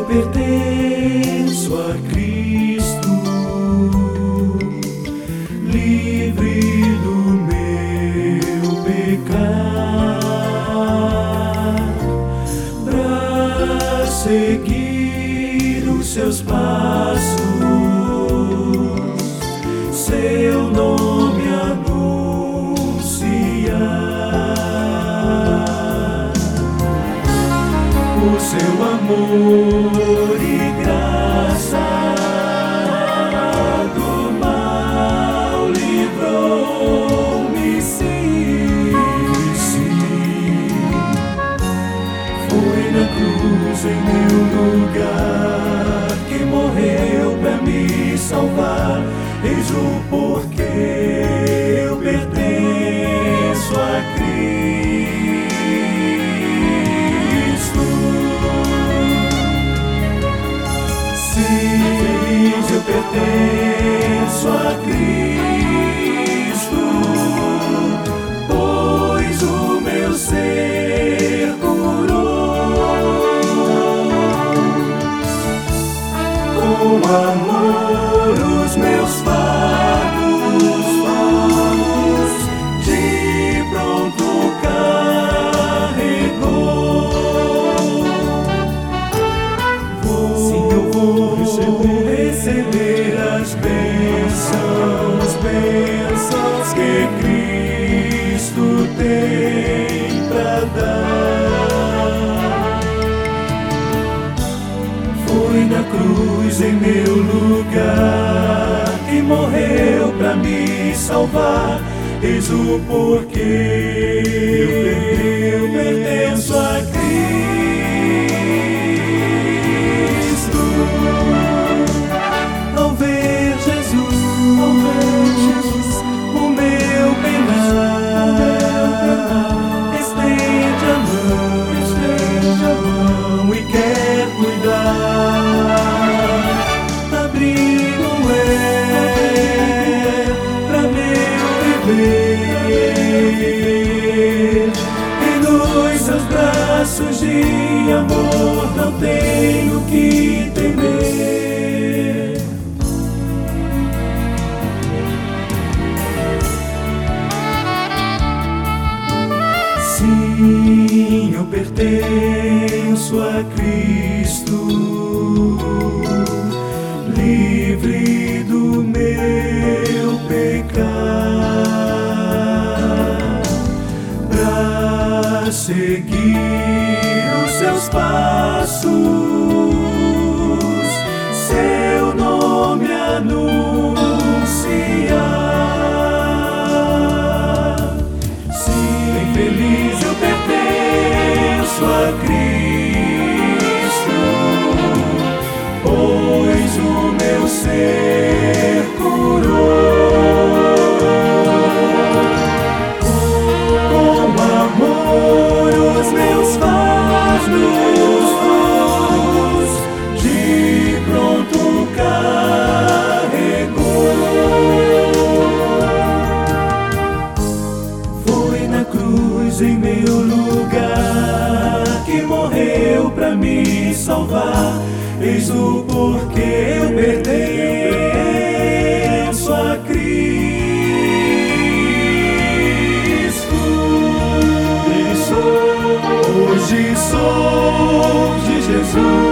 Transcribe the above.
eu pertenço a Cristo, livre do meu pecar, pra seguir os seus passos, seu nome anunciar, o seu amor e graça do mal livrou-me, sim. Foi na cruz em meu lugar que morreu pra me salvar. Eis o porquê eu pertenço a Cristo. Sim, eu pertenço a Cristo, pois o meu ser curou com amor os meus fardos, de pronto carregou. Sim, eu vou receber as bênçãos que Cristo tem pra dar. Foi na cruz em meu lugar que morreu pra me salvar. Eis o porquê eu pertenço a Cristo. Ao ver Jesus, o meu penar, estende a mão e quer cuidar. Abrigo é pra meu viver, e nos seus braços de amor não tenho que temer. Sim, eu pertenço a Cristo, livre do meu pecar, pra seguir os seus passos, seu nome anunciar. Sim, bem feliz eu pertenço a Cristo, pois o meu ser curou com amor os meus fardos, de pronto carregou. Foi na cruz em meu lugar que morreu pra me salvar. Eis o porquê eu pertenço a Cristo. Hoje sou de Jesus.